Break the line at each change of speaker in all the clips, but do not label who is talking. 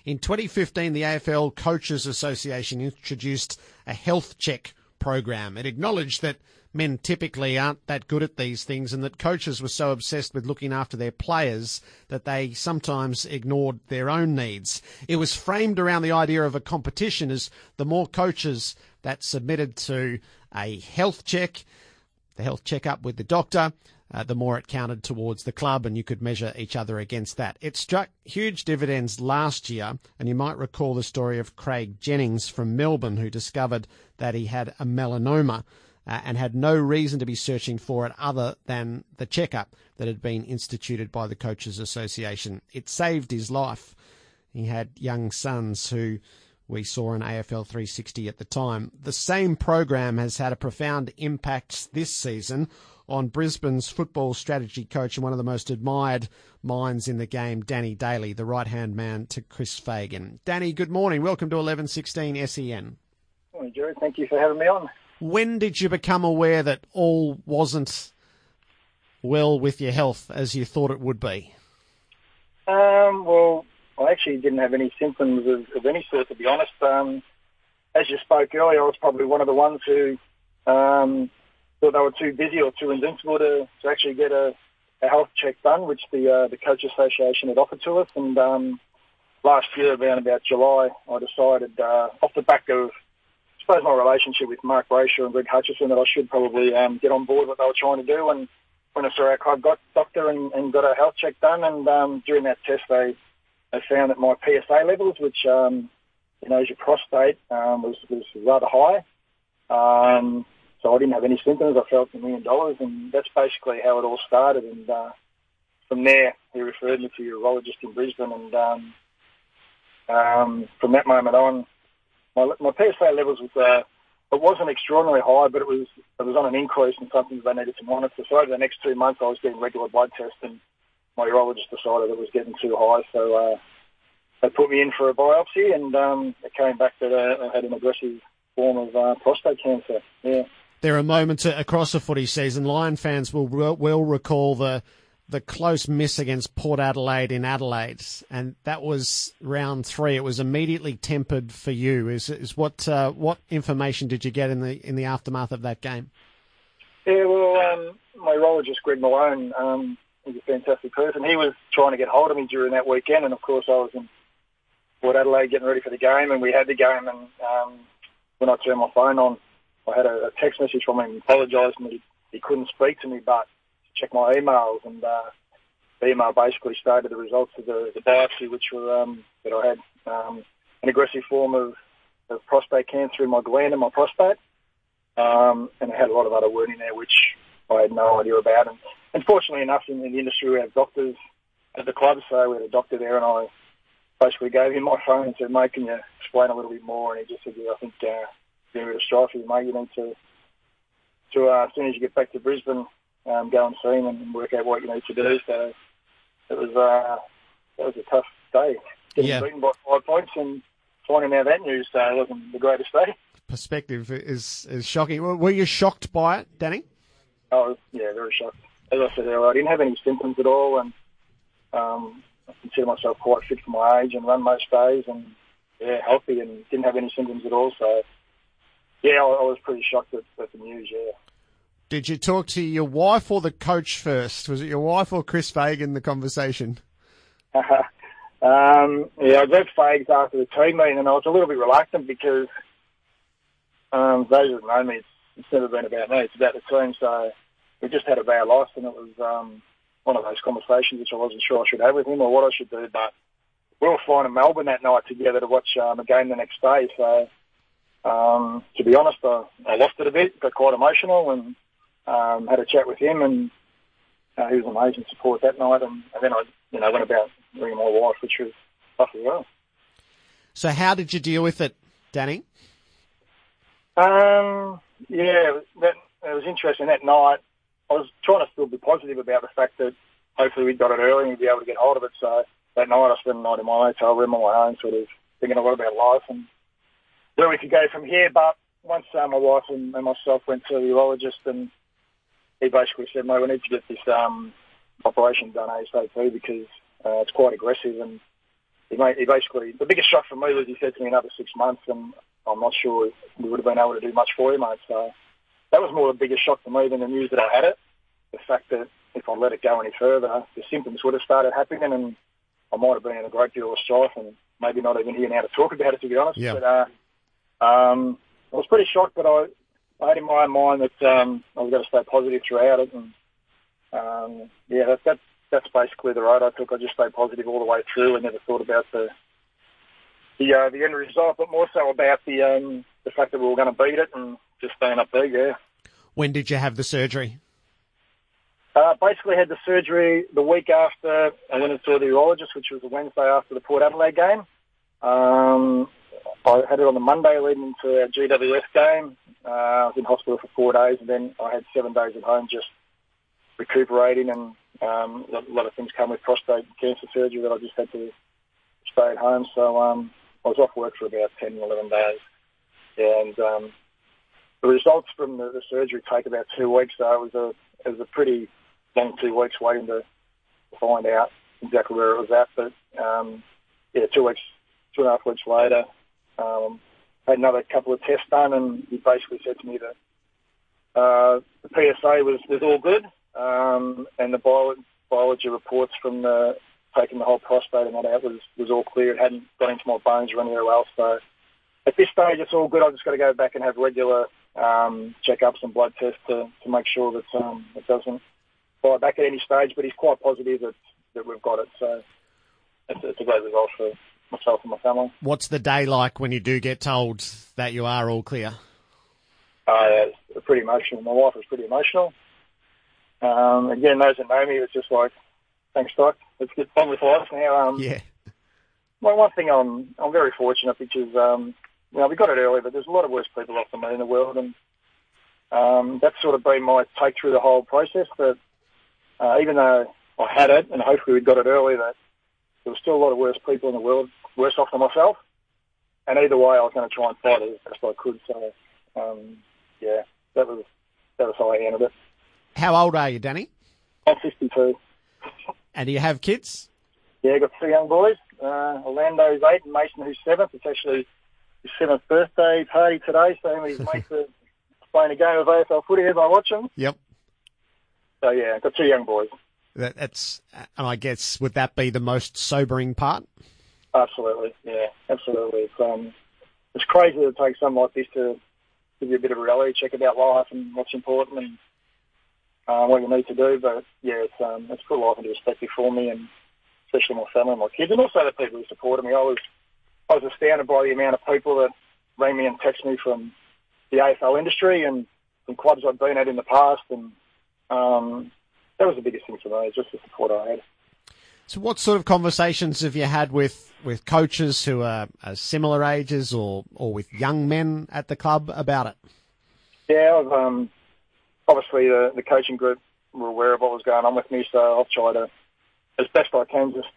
In 2015, the AFL Coaches Association introduced a health check program. It acknowledged that men typically aren't that good at these things and that coaches were so obsessed with looking after their players that they sometimes ignored their own needs. It was framed around the idea of a competition as the more coaches that submitted to a health check, the health checkup with the doctor, the more it counted towards the club and you could measure each other against that. It struck huge dividends last year, and you might recall the story of Craig Jennings from Melbourne who discovered that he had a melanoma and had no reason to be searching for it other than the checkup that had been instituted by the Coaches Association. It saved his life. He had young sons who we saw on AFL 360 at the time. The same program has had a profound impact this season on Brisbane's football strategy coach and one of the most admired minds in the game, Danny Daly, the right-hand man to Chris Fagan. Danny, good morning. Welcome to 1116 SEN.
Morning, Jerry. Thank you for having me on.
When did you become aware that all wasn't well with your health as you thought it would be?
Well, I actually didn't have any symptoms of any sort, to be honest. As you spoke earlier, I was probably one of the ones who thought they were too busy or too invincible to actually get a health check done, which the Coach Association had offered to us. And last year, around about July, I decided, off the back of I suppose my relationship with Mark Brayshaw and Greg Hutchison, that I should probably get on board what they were trying to do. And when I saw our club doctor and got a health check done, and during that test they found that my PSA levels, which is your prostate, was rather high. So I didn't have any symptoms. I felt $1 million, and that's basically how it all started. And from there, he referred me to a urologist in Brisbane, and from that moment on, my PSA levels it wasn't extraordinarily high, but it was on an increase and something that they needed to monitor. So over the next 2 months, I was getting regular blood tests, and my urologist decided it was getting too high. So they put me in for a biopsy, and it came back that I had an aggressive form of prostate cancer. Yeah.
There are moments across the footy season. Lion fans will recall the close miss against Port Adelaide in Adelaide, and that was round 3. It was immediately tempered for you. What information did you get in the aftermath of that game?
Yeah, well, my urologist Greg Malone, he's a fantastic person. He was trying to get hold of me during that weekend, and of course I was in Port Adelaide getting ready for the game, and we had the game. And when I turned my phone on, I had a text message from him apologising that he couldn't speak to me, but check my emails, and the email basically stated the results of the biopsy, which were that I had an aggressive form of prostate cancer in my gland and my prostate, and I had a lot of other wording there which I had no idea about. And fortunately enough, in the industry we have doctors at the club, so we had a doctor there, and I basically gave him my phone and said, "Mate, can you explain a little bit more?" And he just said, "Yeah, I think you're a bit of strife here, mate. You need to as soon as you get back to Brisbane, go and see him and work out what you need to do." So it was that was a tough day. Getting beaten by 5 points and finding out that news, so it wasn't the greatest day.
Perspective is shocking. Were you shocked by it, Danny?
Oh, yeah, very shocked. As I said earlier, I didn't have any symptoms at all, and I consider myself quite fit for my age and run most days, and healthy, and didn't have any symptoms at all. So I was pretty shocked at the news. Yeah.
Did you talk to your wife or the coach first? Was it your wife or Chris Fagan, the conversation?
I got Fags after the team meeting, and I was a little bit reluctant because those who know me, it's never been about me, it's about the team. So we just had a bad loss, and it was one of those conversations which I wasn't sure I should have with him or what I should do. But we were flying to Melbourne that night together to watch a game the next day. So to be honest, I lost it a bit, got quite emotional, and had a chat with him, and he was amazing support that night. And then I went about ringing my wife, which was tough as well.
So how did you deal with it, Danny?
It was interesting. That night, I was trying to still be positive about the fact that hopefully we'd got it early and we'd be able to get hold of it. So that night I spent the night in my hotel room on my own, sort of thinking a lot about life and where we could go from here. But once my wife and myself went to the urologist, and he basically said, "Mate, we need to get this operation done ASAP because it's quite aggressive." And he basically, the biggest shock for me was he said to me another 6 months, and I'm not sure we would have been able to do much for you, mate. So that was more the biggest shock for me than the news that I had it. The fact that if I let it go any further, the symptoms would have started happening, and I might have been in a great deal of strife and maybe not even here now to talk about it, to be honest.
Yeah.
But I was pretty shocked, but I had in my own mind that I was going to stay positive throughout it. And, that's basically the road I took. I just stayed positive all the way through and never thought about the end result, but more so about the fact that we were going to beat it and just staying up there, yeah.
When did you have the surgery?
Basically had the surgery the week after I went and saw the urologist, which was the Wednesday after the Port Adelaide game. I had it on the Monday leading into our GWS game. I was in hospital for 4 days, and then I had 7 days at home just recuperating, and a lot of things come with prostate cancer surgery that I just had to stay at home. So I was off work for about 10, 11 days. Yeah, and the results from the surgery take about 2 weeks, so it was a pretty long 2 weeks waiting to find out exactly where it was at. But 2.5 weeks later, had another couple of tests done, and he basically said to me that the PSA was all good, and the biology reports from taking the whole prostate and that out was all clear. It hadn't got into my bones or anywhere else. So at this stage, it's all good. I've just got to go back and have regular checkups and blood tests to make sure that it doesn't fire back at any stage. But he's quite positive that we've got it. So it's a great result for myself and my family.
What's the day like when you do get told that you are all clear?
It's pretty emotional. My wife was pretty emotional. Again, those that know me, it's just like, thanks, Doc. Let's get on with life now.
Yeah.
Well, one thing I'm very fortunate because we got it early, but there's a lot of worse people off than me in the world, and that's sort of been my take through the whole process. That even though I had it, and hopefully we got it early, that there was still a lot of worse people in the world, worse off than myself. And either way, I was going to try and fight it as best I could. So, that was how I handled it.
How old are you, Danny?
I'm 52.
And do you have kids?
Yeah, I've got 2 young boys. Orlando's 8 and Mason, who's 7. It's actually his 7th birthday party today, so him and his mates are playing a game of AFL footy as I watch them.
Yep.
So, yeah, I've got 2 young boys.
That's, and I guess, would that be the most sobering part?
Absolutely, yeah, absolutely. It's crazy to take something like this to give you a bit of a reality check about life and what's important and what you need to do. But yeah, it's put life into perspective for me, and especially my family and my kids, and also the people who supported me. I was astounded by the amount of people that rang me and texted me from the AFL industry and from clubs I'd been at in the past, and that was the biggest thing for me, just the support I had.
So what sort of conversations have you had with coaches who are similar ages or with young men at the club about it?
Yeah, I've, obviously the coaching group were aware of what was going on with me, so I've tried to, as best I can, just,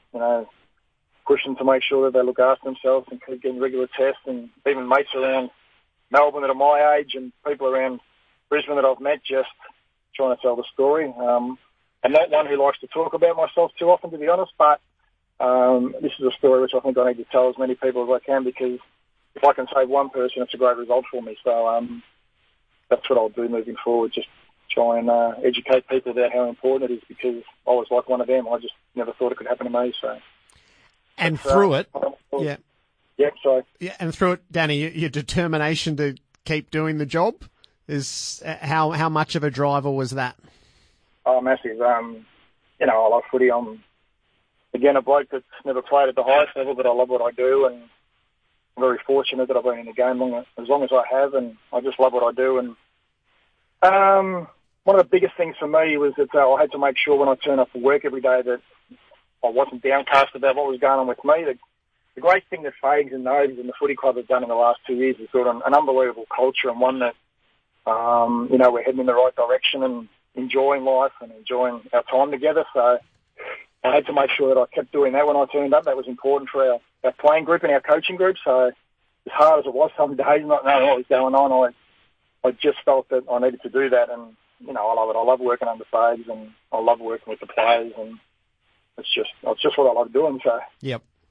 push them to make sure that they look after themselves and keep getting regular tests, and even mates around Melbourne that are my age and people around Brisbane that I've met, just trying to tell the story. I'm not one who likes to talk about myself too often, to be honest, but this is a story which I think I need to tell as many people as I can, because if I can save one person, it's a great result for me. So that's what I'll do moving forward, just try and educate people about how important it is, because I was like one of them. I just never thought it could happen to me. So,
and through it, yeah.
Yeah, sorry.
Yeah, and through it, Danny, your determination to keep doing the job is how much of a driver was that?
Oh, massive. I love footy. I'm, again, a bloke that's never played at the highest level, but I love what I do, and I'm very fortunate that I've been in the game as long as I have, and I just love what I do. And one of the biggest things for me was that I had to make sure when I turned up for work every day that I wasn't downcast about what was going on with me. The great thing that Fags and Nodes and the footy club have done in the last 2 years is built an unbelievable culture, and one that, we're heading in the right direction and enjoying life and enjoying our time together. So I had to make sure that I kept doing that when I turned up. That was important for our playing group and our coaching group. So as hard as it was some days not knowing what was going on, I just felt that I needed to do that. And, I love it. I love working under Fags, and I love working with the players, and it's just what I love doing. So
yep.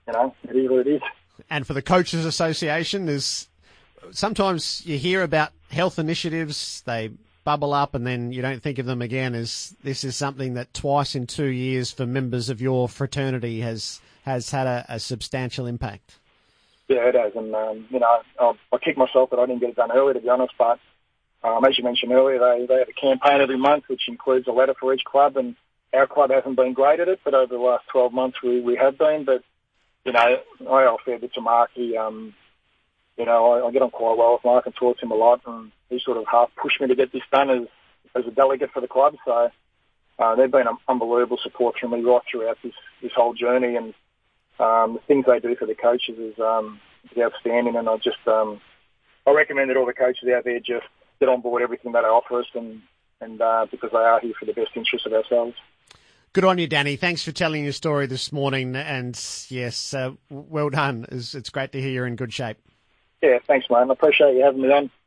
it is what it is.
And for the Coaches Association, sometimes you hear about health initiatives, they bubble up and then you don't think of them again. This is something that twice in 2 years for members of your fraternity has had a substantial impact.
Yeah, it has. And, I kick myself that I didn't get it done earlier, to be honest. But as you mentioned earlier, they have a campaign every month, which includes a letter for each club. And our club hasn't been great at it, but over the last 12 months we have been. But, I owe a fair bit to Marky. I get on quite well with Mark and talk to him a lot. And he sort of half pushed me to get this done as a delegate for the club. So they've been an unbelievable support from me right throughout this whole journey. And the things they do for the coaches is outstanding. And I recommend that all the coaches out there just get on board everything that they offer us and because they are here for the best interest of ourselves.
Good on you, Danny. Thanks for telling your story this morning. And yes, well done. It's great to hear you're in good shape.
Yeah, thanks, mate. I appreciate you having me on.